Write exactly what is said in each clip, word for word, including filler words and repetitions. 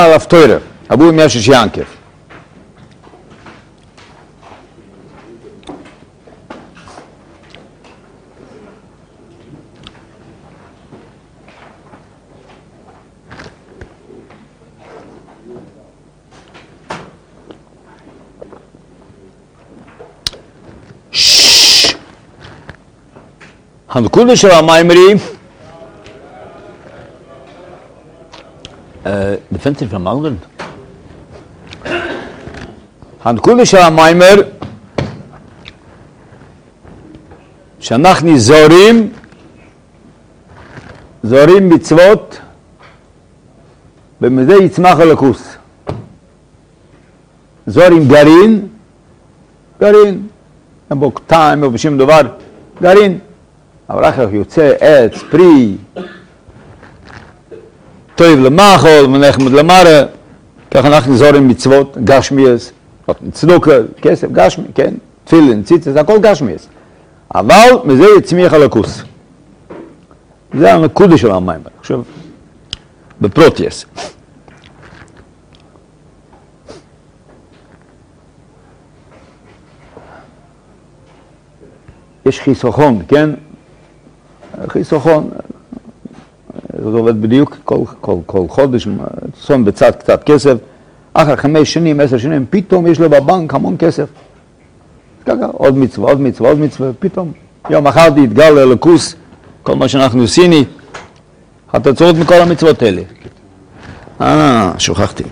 על הפטוירה, אבו מישש ינקב. הנקודה של המיימרי, דפנציה של המגדל, הנקודה של המיימר, שאנחנו זורים, זורים מצוות, ומזה יצמח הלקוס. זורים גרעין, גרעין, אין בו טעם, אין בו שום דבר, גרעין. אבל אחר כך יוצא עץ, פרי, טוב למאכול, ונחמד למראה, ככה אנחנו זורים מצוות, גשמיאס, צדוקה, כסף, גשמי, כן, תפילין, ציצס, הכל גשמיאס. אבל מזה יצמיח הלקוס. זה הנקודה של המים, עכשיו, בפרוטיאס. יש חיסכון, כן? חיסכון, זה עובד בדיוק כל, כל, כל חודש, שם בצד קצת כסף, אחר חמש שנים, עשר שנים, פתאום יש לו בבנק המון כסף. ככה, עוד מצווה, עוד מצווה, עוד מצווה, פתאום. יום אחר תתגל ללקוס, כל מה שאנחנו עשיני, התוצאות מכל המצוות האלה. אה, שוכחתי.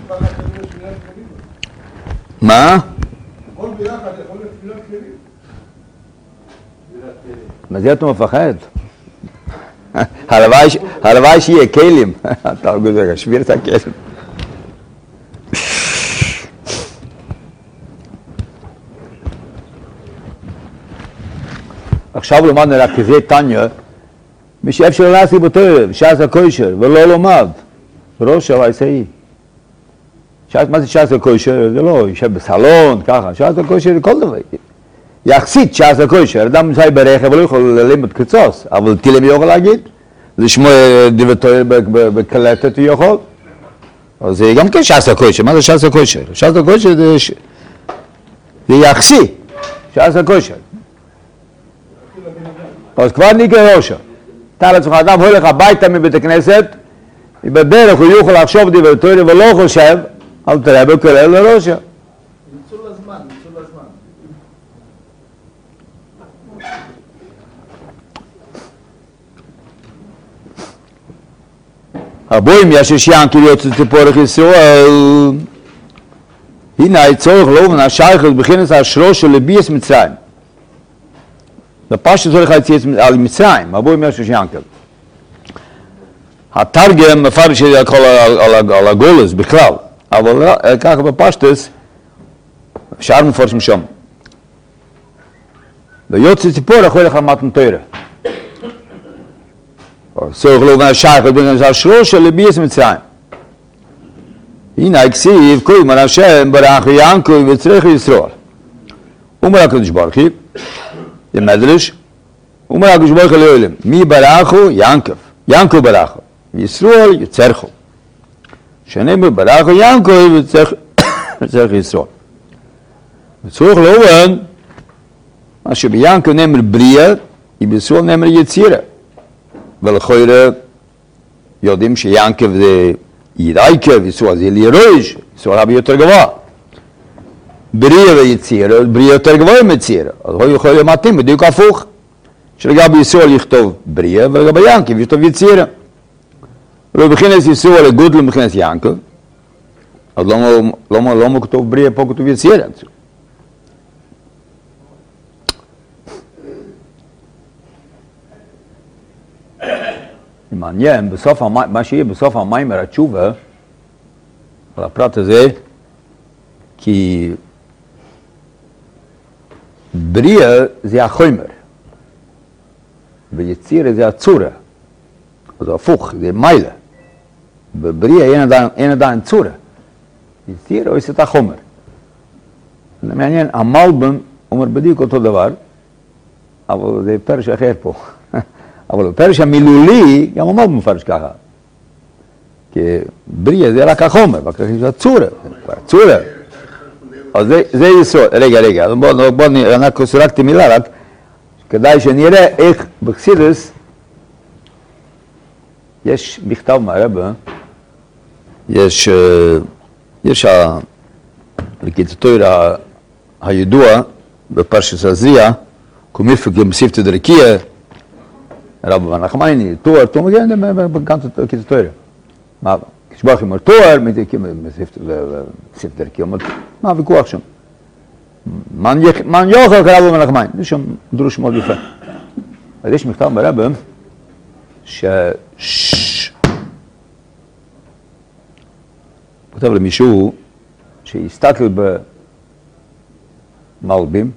מה? הכל ביחד, יכול להיות תפילת כלים. מה זה אתה מפחד? הלוואי שיהיה כלים. אתה גוזר, שביר את הכלים. עכשיו למדנו רק כזה תניה, מי שאפשר לעשי בתורה, שעס הכושר, ולא לומד. ראש הוייסאי. מה זה שעס הכושר? זה לא, יושב בסלון, ככה. שעס הכושר זה כל דבר. יחסית שעס הכושר, אדם נמצא ברכב, לא יכול ללמוד קצוץ, אבל תילם יוכל להגיד. לשמוע דברי תורה בקלטת הוא יכול. אז זה גם כן שעס הכושר. מה זה שעס הכושר? שעס הכושר זה יחסי. שעס הכושר. אז כבר נקרא ראשה. תאר לעצמך, אדם הולך הביתה מבית הכנסת, בדרך הוא יוכל לחשוב דברי תורה ולא חושב, אל תראה בקרא לראשה. ניצול הזמן, ניצול הזמן. הבוים ישש ינקל יוצא ציפורך ישראל. הנה הצורך לאובן השייכת בכנס השרו של לביאס מצרים. בפשט צורך היציאת על מצרים, הבוים ישש ינקל. התרגם מפרש את הכל על הגולס בכלל, אבל ככה בפשטס שאר מפרשים שם. ויוצא ציפורך הולך למתן תורה. צורך לאובן השייכת בכנס השרו של לביאס מצרים. הנה הכסיב כל מר השם ברח ינקל וצריך ישראל. אומר הקדוש ברוך הוא, זה מדרש, אומר הקדוש ברוך הוא לעולם, מי ברחו? ינקב, ינקב ברחו, וישראל יצרכו. שנאמר ברחו ינקב וצריך ישראל. וצריך לאובן, מה שביינקב נאמר בריאה, בישראל נאמר יצירה. ולכוירה יודעים שיינקב זה יראיקה, וישראל זה לירוש, ישראל הרבה יותר גבוה. בריאה ויצירה, בריאה יותר גבוה מצירה. אז הוא יכול להיות מתאים, בדיוק הפוך. שלגבי ישראל יכתוב בריאה, ולגבי ינקב יכתוב יצירה. ובכנס ישראל לגודל מבכנס ינקב, אז למה כתוב בריאה, פה כתוב יצירה. מעניין, בסוף מה שיהיה בסוף המיימר התשובה, על הפרט הזה, כי בריאה זה החומר, ויצירה זה הצורה, אז הפוך, זה מיילה. בבריאה אין עדיין, אין עדיין צורה, יצירה יש את החומר. זה מעניין, המלבם אומר בדיוק אותו דבר, אבל זה פרש אחר פה. אבל בפרש המילולי, גם המלבם מפרש ככה. כי בריא זה רק החומר, ואחר כך יש הצורה, הצורה. אז זה, זה יסוד, רגע, רגע, בואו, בואו, אני סורקתי מילה רק, כדאי שנראה איך בחסידות, יש מכתב מהרבא, יש, יש הקיטטויר הידוע בפרשת עזריה, כמפק למסיפתא דרקיע, רבא נחמני, תואר, תואר מגיע בגנת הקיטטויר. מה, כשברוך אומר תואר, מסיפתא דרקיע, מה הוויכוח שם? מן יוכל כרבא נחמני, זה שם דרוש מאוד יפה. אז יש מכתב מהרבא, ש... כותב למישהו שהסתכל במלבים,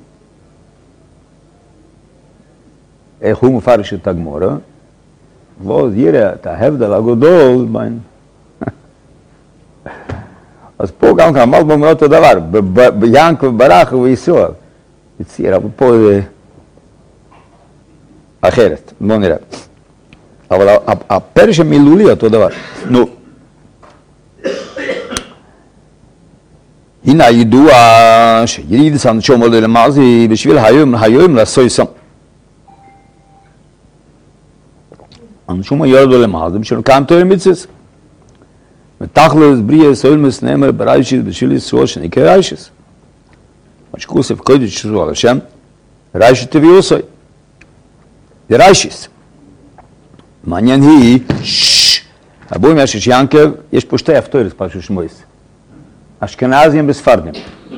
איך הוא מפרש את הגמורה, ואז יראה את ההבדל הגדול בין... אז פה גם כאן מלבים אומר אותו דבר, ביענקב, ברח וישראל. יציר, אבל פה זה אחרת, בואו נראה. אבל הפרש המילולי אותו דבר. נו. הנה הידוע שיריד סנצ'ום עולה למעזי בשביל היום, היום לעשוי סם. אנשום יורדו למעזי בשביל קיים תואר מצווה. ותכלס בריא סולמס נאמר בריישיס בשביל ישראל שנקרא ריישיס. מה שכוסף קודש שזו על השם, ריישיס תביאוסוי. זה ריישיס. מעניין היא, הבוים יש שיאנקב, יש פה שתי הפטוירס פרשו שמויס. אשכנזים בספרדים.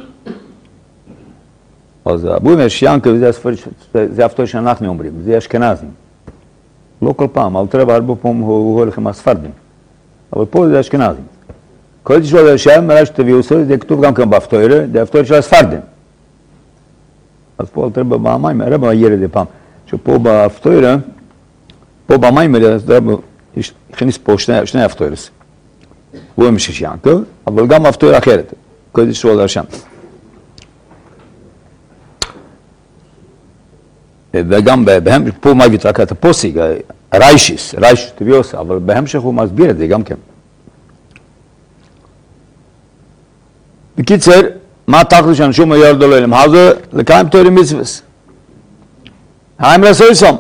אז הבוים יש שיאנקב, זה הפטויר שאנחנו אומרים, זה אשכנזים. לא כל פעם, אל תראה הרבה פעמים הוא הולך עם הספרדים. אבל פה זה אשכנזים. כל זה שואל השם, מראה שתביאו סוי, זה כתוב גם כאן בהפטויר, זה הפטויר של הספרדים. אז פה אל תראה במים, הרבה יראה את זה פעם. שפה בהפטויר, פה במים, הכניס פה שני, שני הפטוירס. הוא עם שיש יענקב, אבל גם הפטויר אחרת. כל זה שואל השם. וגם בהם, פה מביא רק את הפוסיק, ריישיס, ריישיס תביאוס, אבל בהמשך הוא מסביר את זה גם כן. בקיצר, מה תכל'ס שאנשום ירדו לאלם הזה? לקיים תורה מצווס. האם לעשוי סום?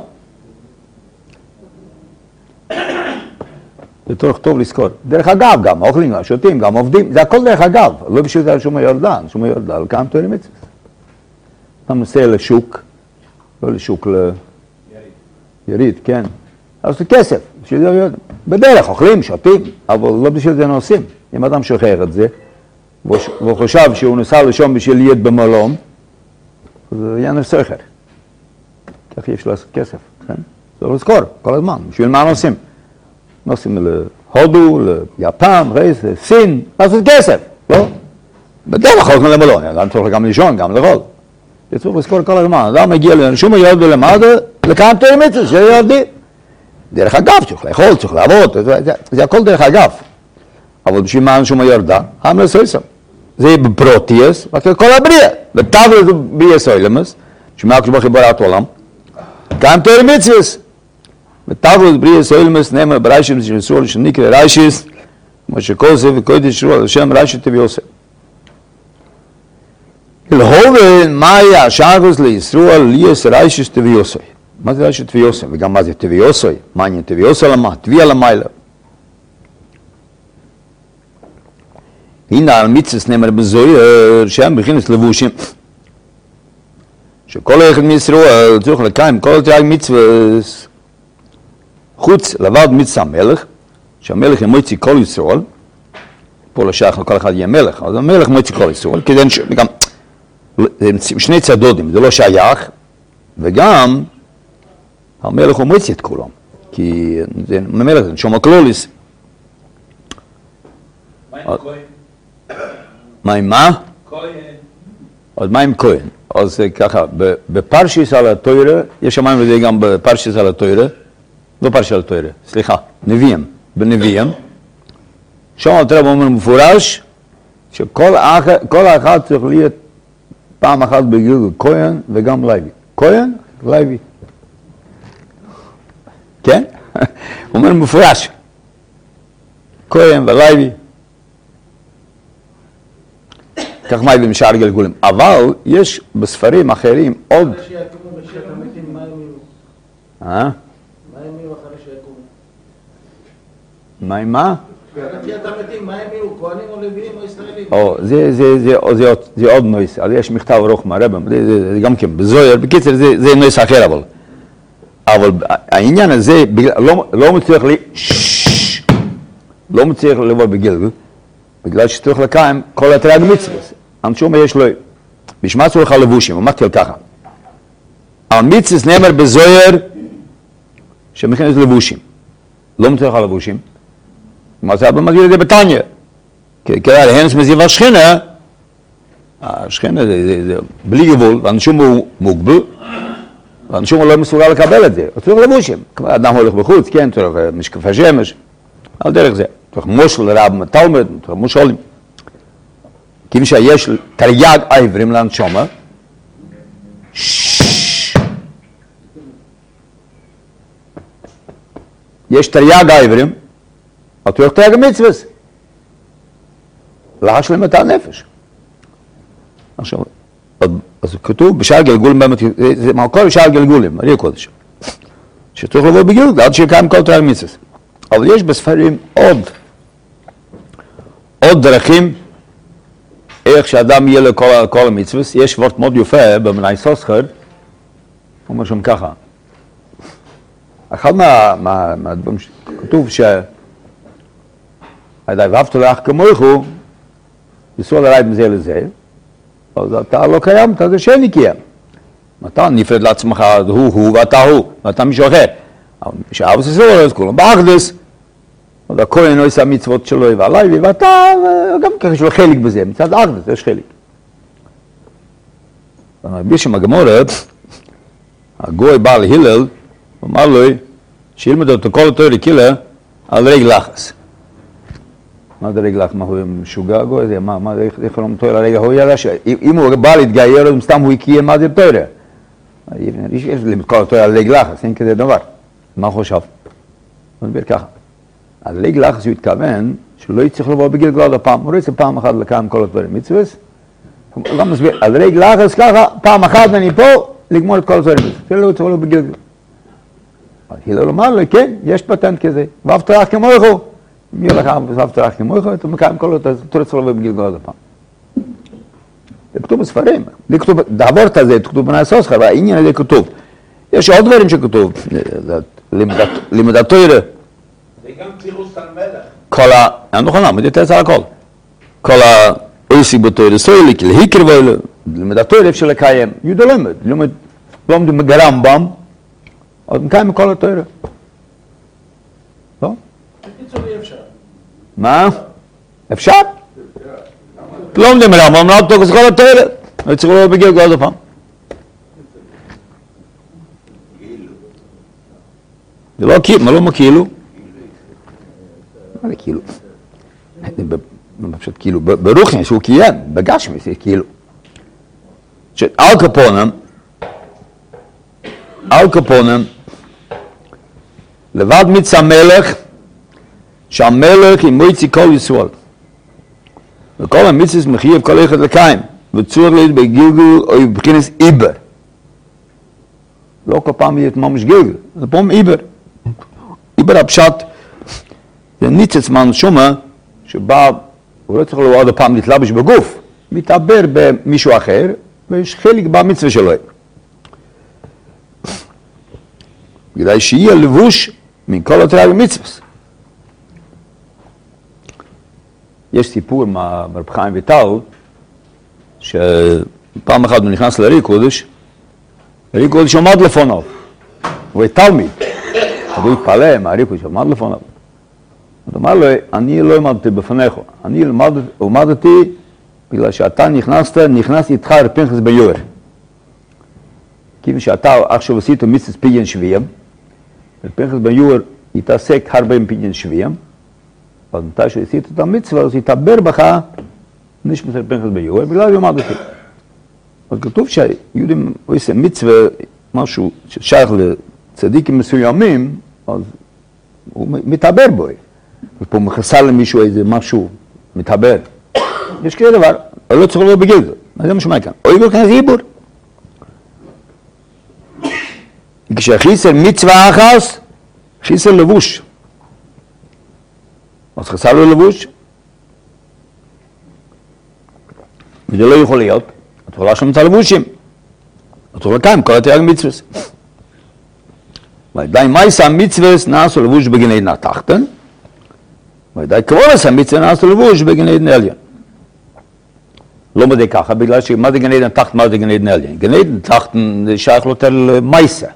זה תורך טוב לזכור. דרך אגב גם, אוכלים, שותים, גם עובדים, זה הכל דרך אגב. לא בשביל זה אנשום ירדה, אנשום ירדה, לקיים תורה מצווס. אתה נוסע לשוק, לא לשוק ליריד, כן. אז זה כסף, בדרך אוכלים, שותים, אבל לא בשביל זה נוסעים. אם אדם שוכח את זה, והוא חושב שהוא נסע לשום בשביל להיות במלון, זה יהיה סוחר. כך יש לעשות כסף, כן? זה לא לזכור, כל הזמן, בשביל מה נוסעים? נוסעים להודו, ליפן, רייס, סין, לעשות כסף, לא? בדרך הולכים למלון, אדם צריך גם לישון, גם לאכול. זה צריך לזכור כל הזמן, אדם מגיע לשום יורדו למטה, לקיים תורה מצווה, שיורדים. דרך אגב, צריך לאכול, צריך לעבוד, זה הכל דרך אגב. אבל בשביל מה אנשום יורדה, הם לעשוי סם. זה בפרוטיאס, כל הבריאה. ותבל זה בריאה סוילמס, שמה כשבו חיבורת עולם, קיים תורה מצווה. ותבל זה בריאה סוילמס, נאמר בריישיס של ישראל שנקרא ריישיס, כמו שכוסף וקודש שרוע, השם ריישיס תביאוסי. להובל, מה היה השאגוס לישראל ליאס ריישיס תביאוסי? מה זה ריישיס תביאוסי? וגם מה זה תביאוסי? מה עניין תביאוסי למה? תביאה למעלה. הנה על מצווס נאמר בזוהר, שהם בכינס לבושים. שכל אחד מישראל צריך לקיים כל תרי"ג מצווס, חוץ לבד מצווה המלך, שהמלך ימוציא כל ישראל, פה לא שייך לכל אחד יהיה מלך, אז המלך מוציא כל ישראל, כי זה גם שני צדודים, זה לא שייך, וגם המלך הוא מוציא את כולם, כי זה המלך זה נשום הכלוליס. מה עם מה? כהן. אז מה עם כהן? אז ככה, בפרשיס על התורה, יש שמיים וזה גם בפרשיס על התורה, לא פרשיס על התורה, סליחה, נביאים, בנביאים, שם התורה אומר מפורש, שכל אחד צריך להיות פעם אחת בגילוי כהן וגם לוי. כהן, לוי. כן? הוא אומר מפורש. כהן ולוי. כך מה הביא משאר גלגולים. אבל יש בספרים אחרים עוד... אחרי שיקומו בשירת המתים, מה הם יהיו? אה? מה הם יהיו אחרי שיקומו? מה עם מה? בתחיית המתים, מה הם יהיו? כהנים או לוויים או ישראלים? או, זה, זה, זה, זה, זה עוד נויס, אז יש מכתב ארוך מהרבם, זה, זה, זה גם כן, בזויר, בקיצר זה, זה נויס אחר אבל. אבל העניין הזה, לא, לא מצליח לי, לא מצליח לבוא בגלגל, בגלל שצריך לקיים כל התרי"ג מצוות. אנשום יש לו, בשמה צריך לבושים, אמרתי על ככה. על מצוות נאמר בזויר, שמכין לבושים. לא מצליח לבושים. מה זה מגיע לידי בתניא? כי הלהנס מזיו השכינה, השכינה זה בלי גבול, ואנשום הוא מוגבל, ואנשום הוא לא מסוגל לקבל את זה, אז צריך לבושים. אדם הולך בחוץ, כן, צריך משקפי שמש, על דרך זה. צריך מושל לרב תלמוד, צריך מושלים. כיוון שיש תרי"ג עברים לאנשומה, יש תרי"ג עברים, אז צריך תרי"ג מצוות. להשלים את הנפש. עכשיו, אז כתוב בשאר גלגולים, זה מקור בשאר גלגולים, הרי קודש. שצריך לבוא בגלגול, עד שיקיים כל תרי"ג מצוות. אבל יש בספרים עוד, עוד דרכים, איך שאדם יהיה לכל כל המצוות. יש וורט מאוד יפה במנאי סוסחר, הוא אומר שם ככה. אחד מה, מה, מהדברים שכתוב ש... הידי ואהבת לך כמוך, יסור לרעי מזה לזה, אז אתה לא קיים, אתה זה שני קיים. אתה נפרד לעצמך, הוא הוא ואתה הוא, ואתה מישהו אחר. אבל שאבוס יסור, אז כולם באחדס, אז הכהן לא יעשה המצוות שלו ועלי, ואתה גם ככה יש לו חלק בזה, מצד האחדס יש חלק. מרבי שם הגמורת, הגוי בא להילל, הוא אמר לו, שילמד אותו כל התורה קילה על רגל לחס. מה זה רגל לחס? מה הוא משוגע גוי? מה, מה, איך הוא מתואר על רגל? הוא יראה שאם הוא בא להתגייר, אז סתם הוא יקיים מה זה תורה. יש ללמד כל התורה על רגל לחס, אין כזה דבר. מה הוא חושב? הוא מדבר ככה. על רגל לחס הוא התכוון שלא יצטרך לבוא בגלגול עוד הפעם. הוא רוצה פעם אחת לקיים כל התורה מצוות. הוא גם מסביר, על רגל לחס ככה, פעם אחת אני פה, לגמור את כל התורה מצוות. זה לא יצטרך לבוא בגלגול. הלל אמר לו, כן, יש פטנט כזה, ואהבת לך כמוך, אם יהיה לך ואהבת לך כמוך, אתה מקיים כל אותו, אתה רוצה לבוא בגלגול עוד הפעם. זה כתוב בספרים, זה כתוב, דעברת הזה, זה כתוב בנאי סוסחר, והעניין הזה כתוב. יש עוד דברים שכתוב, לימוד התורה. זה גם צירוס על מלך. כל ה... נכון, עמוד יתרץ על הכל. כל העסק בתורה סויליק, להיקר ואלה, לימוד התורה אפשר לקיים, יהודה למד, לימוד, לומדים בגרמב"ם, אז מקיים מכל התורה. לא? בקיצור אי אפשר. מה? אפשר? לא עומדים רמב"ם, לא תוקס כל התורה. לא צריך לבוא בגלגול עוד הפעם. זה לא כאילו, מה לא מה כאילו? מה זה כאילו? פשוט כאילו, ברוחני שהוא קיים, בגשמי זה כאילו. על קפונם, על קפונם, לבד מצא מלך, שהמלך ימוציא כל ישראל. וכל המצוות מחייב כל אחד לקיים, וצריך להיות בגלגול או בבחינת עיבר. לא כל פעם יהיה ממש גלגול, זה פעם עיבר. עיבר הפשט, זה ניצוץ מהנשמה, שבא, הוא לא צריך לו עוד פעם להתלבש בגוף, מתעבר במישהו אחר, ויש חלק במצווה שלו. כדי שיהיה לבוש מכל התרי"ג מצוות. יש סיפור מהרב חיים ויטל, שפעם אחת הוא נכנס לארי קודש, ארי קודש עמד לפניו, הוא היה תלמיד, אז הוא התפלא מהארי קודש עמד לפניו. הוא אמר לו, אני לא עמדתי בפניך, אני עמדתי בגלל שאתה נכנסת, נכנס איתך רב פנחס בן יואר. כיוון שאתה עכשיו עשית מצוות פדיון שבויים, רב פנחס בן יואר התעסק הרבה עם פדיון שבויים, אז מתי שעשית את המצווה, אז יתעבר בך נשמת רב פנחס בן יואר, בגלל יום עדתי. אז כתוב שהיהודים עושה מצווה, משהו ששייך לצדיקים מסוימים, אז הוא מתעבר בו. ופה מכסה למישהו איזה משהו מתחבר. יש כזה דבר, אבל לא צריך להיות בגיל זה. מה זה משמע כאן? או עיבור כאן זה עיבור. כשחיסר מצווה אחת, חיסר לבוש. אז חסר לו לבוש. וזה לא יכול להיות. את יכולה שם את הלבושים. את יכולה לקיים כל התרי"ג מצוות. ועדיין מייסה מצוות נעשו לבוש בגן עדן התחתן. ועדיין כבודס המצווה נעשו לבוש בגן עדן העליון. לא מדי ככה, בגלל שמה זה גן עדן התחתן, מה זה גן עדן העליון? גן עדן התחתן זה שייך יותר למייסה.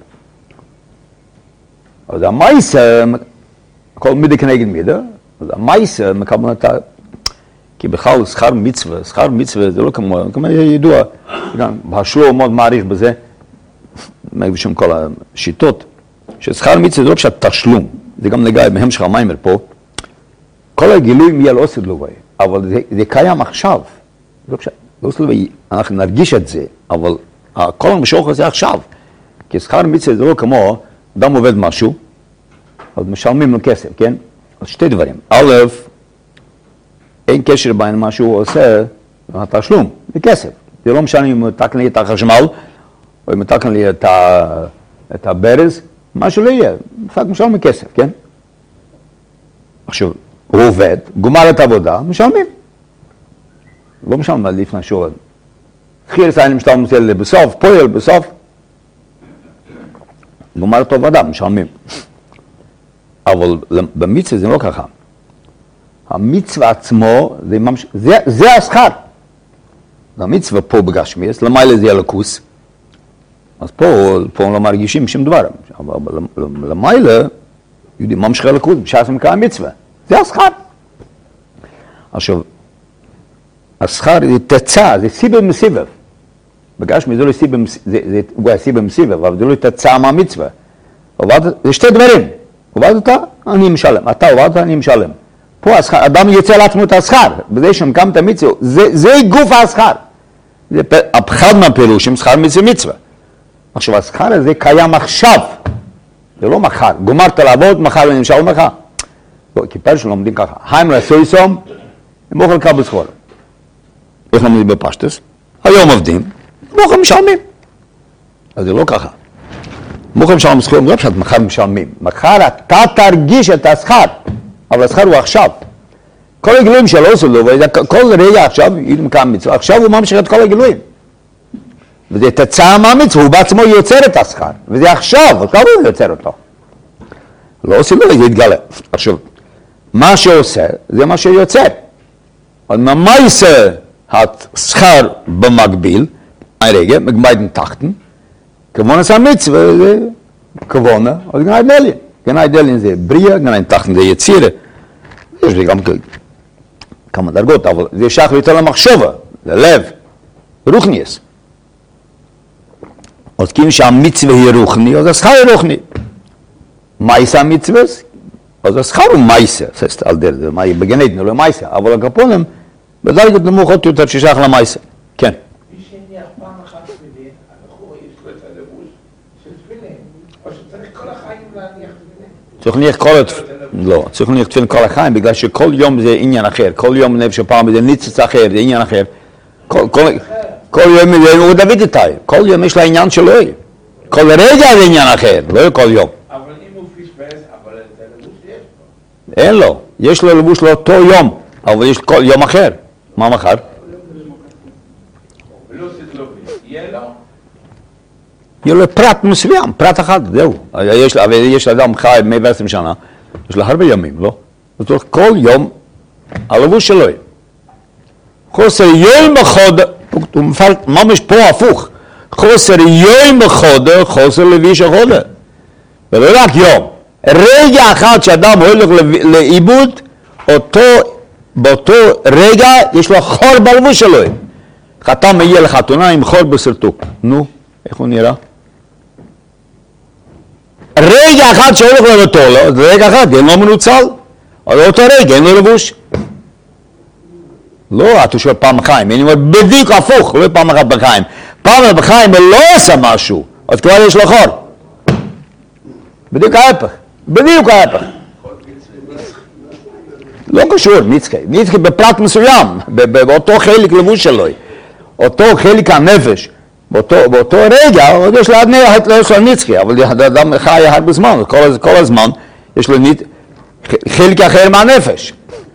אז המייסה, הכל מידה כנגד מידה, אז המייסה מקבל את ה... כי בכלל שכר מצווה, שכר מצווה זה לא כמו, כמו ידוע, השלום מאוד מעריך בזה, בשם כל השיטות, ששכר מצווה זה לא פשוט תשלום, זה גם נגע בהמשך המיימר פה, כל הגילוי מי על עושה לווי, אבל זה, זה קיים עכשיו, זה לא פשוט, עושה לווי, אנחנו נרגיש את זה, אבל כל המשוך הזה עכשיו, כי שכר מצווה זה לא כמו, אדם עובד משהו, אז משלמים לו כסף, כן? אז שתי דברים, א', אין קשר בין מה שהוא עושה, התשלום, זה כסף. זה לא משנה אם הוא מתקן לי את החשמל, או אם מתקן לי את, ה... את הברז, מה שלא יהיה, רק משלם מכסף, כן? עכשיו, הוא עובד, גומר את העבודה, משלמים. לא משלם לפני שהוא עובד. תחיל סיינים משלם מסל בסוף, פועל בסוף, גומר את העבודה, משלמים. אבל במצווה זה לא ככה. המצווה עצמו, זה, ממש... זה, זה השכר. המצווה פה בגשמיאס, למעלה זה הלכוס. אז פה, פה לא מרגישים שום דבר. אבל למעלה, יודעים ממשיך הלכוס, בשעה מקיים מצווה. זה השכר. עכשיו, השכר זה תצא, זה סיבב מסיבב. בגשמיאס זה לא סיבב, זה, זה, זה סיבב מסיבב, אבל זה לא תצא מהמצווה. עובד, זה שתי דברים. עובדת, אני משלם. אתה עובדת, אני משלם. פה השכר, אדם יוצא לעצמו את השכר, בזה שמקם את המצווה, זה, זה גוף השכר. זה אחד מהפירושים, שכר מצווה מצווה. עכשיו, השכר הזה קיים עכשיו, זה לא מחר. גומרת לעבוד, מחר אני משלם לך. לא, כי פרש לומדים ככה, היים רסוי סום, הם אוכל קבל סחור. איך לומדים בפשטס? היום עובדים, הם אוכל משלמים. אז זה לא ככה. מוכר משלם סחור, זה לא פשוט מחר משלמים. מחר אתה תרגיש את השכר. אבל השכר הוא עכשיו. כל הגילויים שלו עושה לו, כל רגע עכשיו, יודעים כמה מצווה, עכשיו הוא ממשיך את כל הגילויים. וזה תצא מהמצווה, הוא בעצמו יוצר את השכר. וזה עכשיו, עכשיו הוא יוצר אותו. לא עושה לו, זה יתגלה. עכשיו, מה שעושה, זה מה שיוצר. אבל מה יעשה השכר במקביל, הרגע, מגמיידן תחתן, כבונה עשה מצווה, זה כבונה, אז גנאי דליה. גנאי דליה זה בריאה, גנאי תחתן זה יצירה. יש לי גם כמה דרגות, אבל זה שייך יותר למחשבה, ללב, רוחניאס. אז כאילו שהמצווה היא רוחני, אז השכר היא רוחני. מייסה המצווה, אז השכר הוא מייסה, על דרך זה, בגן עדן לא מייסה, אבל הקפונים בדרגות נמוכות יותר ששייך למייסה. כן. מי שהניח פעם אחת תפילין, הבחור יש לו את הלבוש של תפילין, או שצריך כל החיים להניח תפילין? צריך להניח כל התפילין, לא, צריך להניח תפילין כל החיים, בגלל שכל יום זה עניין אחר, כל יום נפש פעם זה ניצוץ אחר, זה עניין אחר. כל יום הוא דוד איתי, כל יום יש לה עניין שלו, כל רגע זה עניין אחר, לא כל יום. אבל אם הוא פספס, אבל את הלבוש יש לו. אין לו, יש לו לבוש לאותו יום, אבל יש כל יום אחר. מה מחר? ולא סדלובי, יהיה לו? יהיה לו פרט מסוים, פרט אחד, זהו. יש, יש לאדם חי מאה ועשרים שנה, יש לו הרבה ימים, לא? זאת אומרת, כל יום הלבוש שלו. חוסר יום בחוד, הוא מפעל ממש פה הפוך, חוסר יום בחוד, חוסר לביש החוד. ולא רק יום. רגע אחד שאדם הולך לאיבוד, אותו, באותו רגע יש לו חור בלבוש שלו. חתם מגיע לחתונה עם חור בסרטוק. נו, איך הוא נראה? רגע אחד שהולך לבטו לו, זה רגע אחד, אין לו מנוצל. אבל אותו רגע אין לו לבוש. לא, אתה שואל פעם בחיים, אני אומר בדיוק הפוך, לא פעם אחת בחיים. פעם אחת בחיים הוא לא עושה משהו, אז כבר יש לו חור. בדיוק ההפך, בדיוק ההפך. לא קשור, מצחי. מצחי בפרט מסוים, באותו חלק לבוש שלו. אותו חלק הנפש. באותו, באותו רגע, יש לה מצחי, אבל האדם חי הרבה זמן, כל, כל הזמן יש לו חלק אחר מהנפש.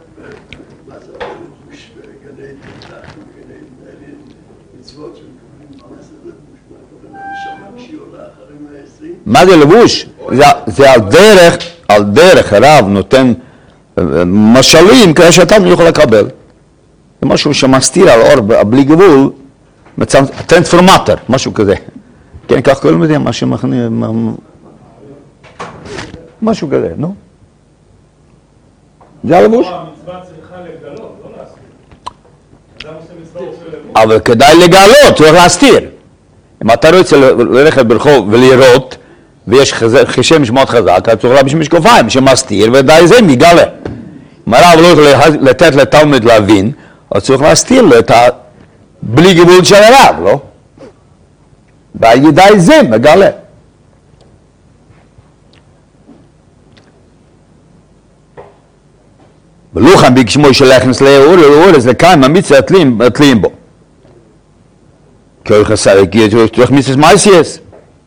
מה זה לבוש? זה, זה על דרך, על דרך הרב נותן משלים כדי שאתה יכול לקבל. זה משהו שמסתיר על אור בלי גבול, טרנספורמטור, משהו כזה. כן, כך קוראים לזה, מה שמכנה, משהו כזה, נו. זה הלבוש? המצווה צריכה לגלות, לא להסתיר. אבל כדאי לגלות, צריך להסתיר. אם אתה רוצה ללכת ברחוב ולראות, ויש חשם שמות חזק, אתה צריך להביא משקופיים שמסתיר, ודי זה מגלה. אם הרב לא יכול לתת לתלמיד להבין, אז צריך להסתיר לו את ה... בלי גבול של הרב, לא? ודי זה מגלה. ולוחם בגשמו של להכנס לאור, לאורס, לקיים המצווה תלויים בו. כי הוא חסר, כי הוא צריך מצווה מעשייס.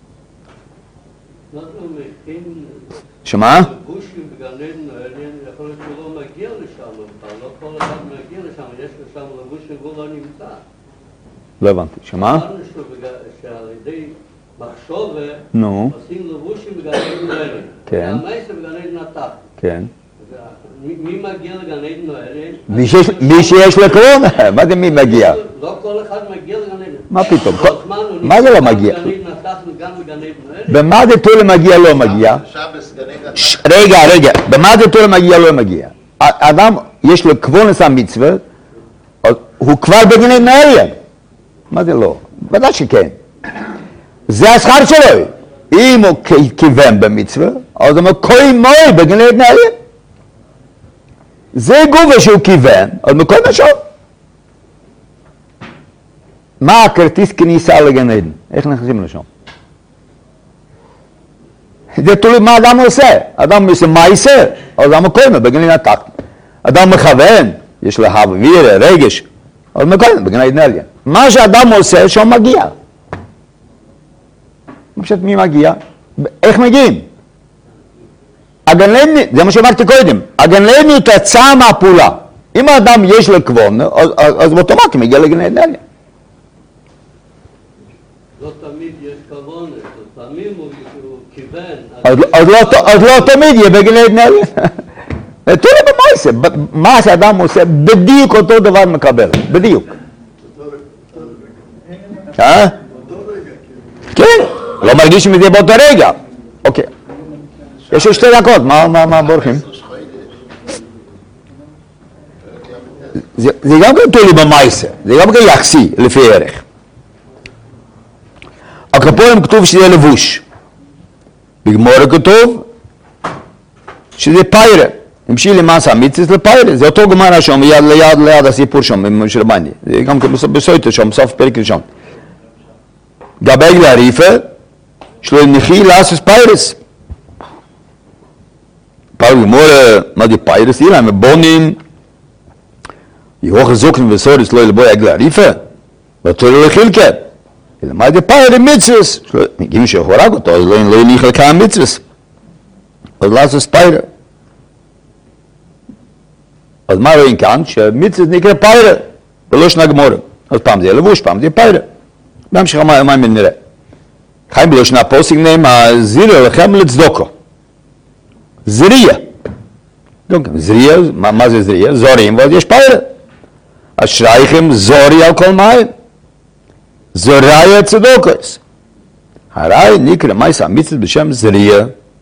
שמה? לבושים בגן עדן, יכול להיות שהוא לא מגיע לשם, לא כל אחד מגיע לשם, יש לשם לבושים והוא לא נמצא. לא הבנתי, שמה? אמרנו שעל ידי מחשוב עושים לבושים בגן עדן האלה. כן. והמעשה בגן עדן התחת. כן. מי מגיע לגן עדן האלה? מי שיש לו קרון, מה זה מי מגיע? לא כל אחד מגיע לגן עדן. מה פתאום? מה זה לא מגיע? גם בגן עדן התחת וגם בגן עדן האלה. במה זה תולה מגיע לא מגיע? רגע, רגע, במה זה תולה מגיע לא מגיע? אדם יש לו כבונס המצווה, הוא כבר בגן עדן האלה. מה זה לא? ודאי שכן. זה השכר שלו. אם הוא כיוון במצווה, אז הוא מקוי מוי בגן עדן האלה. זה גובה שהוא כיוון, אז מקוי משהו. מה הכרטיס כניסה לגן עדן? איך נכנסים לשם? זה תלוי מה אדם עושה. אדם עושה מעשה, אז הוא מקוי בגן עדן התחת. אדם מכוון, יש לו אוויר, רגש, אז מקוי בגן עדן האלה. מה שאדם עושה, שהוא מגיע. פשוט מי מגיע? איך מגיעים? הגן עדן, זה מה שאמרתי קודם, הגן עדן הוא תוצאה מהפעולה. אם האדם יש לו כבון, אז באוטומטי מגיע לגן עדן. לא תמיד יש כבון, לפעמים הוא כיוון. אז לא תמיד יהיה בגן עדן. תראה במעשה, מה שאדם עושה, בדיוק אותו דבר מקבל, בדיוק. אה? כן, לא מרגיש מזה באותו רגע. אוקיי. יש שתי דקות, מה בורחים? זה גם כן תולי במעשה, זה גם כן יחסי, לפי ערך. הכפורים כתוב שזה לבוש. בגמורה כתוב שזה פיירה. המשיך למעשה המצווה לפיירה. זה אותו גמרא שם, ליד ליד ליד הסיפור שם, של רבני. זה גם כן בסויטר שם, בסוף פרק ראשון. גבי גלריפה, שלו נכי לעשות פיירס. פעם גמורה, מה זה פיירס? אילן, מבונים, יהוך זוקן וסורס לא ילבוי הגלריפה, ותור לחילקה. אלא מה זה פיירה מצווס? אם שהוא הורג אותו, אז לא יניח לקיים מצווס. אז לעשות פיירה. אז מה רואים כאן? שמצווס נקרא פיירה, ולא שנה גמורה. אז פעם זה לבוש, פעם זה פיירה. בהמשך המים נראה. חיים בלושנה פוסק נאמר, זירה לכם לצדוקו. זריה. זריה, מה זה זריה? זורים, ואז יש פיירה. אשרייכם זורי על כל מים. זוריה צדוקס. הרי נקרא מייס המצווה בשם זריה.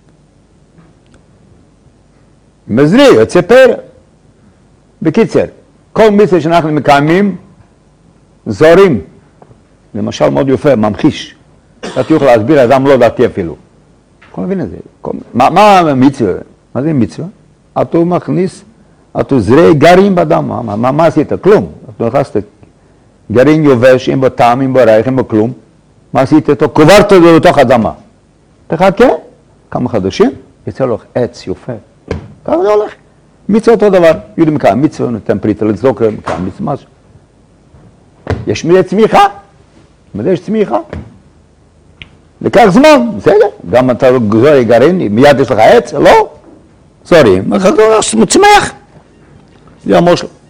מזריה יוצא פיירה. בקיצר, כל מצווה שאנחנו מקיימים, זורים. למשל מאוד יפה, ממחיש. אתה יוכל להסביר, אדם לא דעתי אפילו. יכול להבין את זה. מה המצווה? מה זה מצווה? אתה מכניס, אתה זרע גרעין באדם. מה עשית? כלום. אתה נכנסת גרעין יובש, אין בו טעם, אין בו ריח, אין בו כלום. מה עשית אותו? קוברת אותו לתוך אדמה. תחכה, כמה חדשים, יצא לך עץ יפה. ככה זה הולך. מצווה אותו דבר, יהודי מקיים מצווה, נותן פריטה לצדוקה, מקיים מצווה משהו. יש מידי צמיחה, מידי יש צמיחה. לקח זמן, בסדר, גם אתה גוזר גרעין, מיד יש לך עץ, לא? זורים, אחר כך מצמח. זה המושל.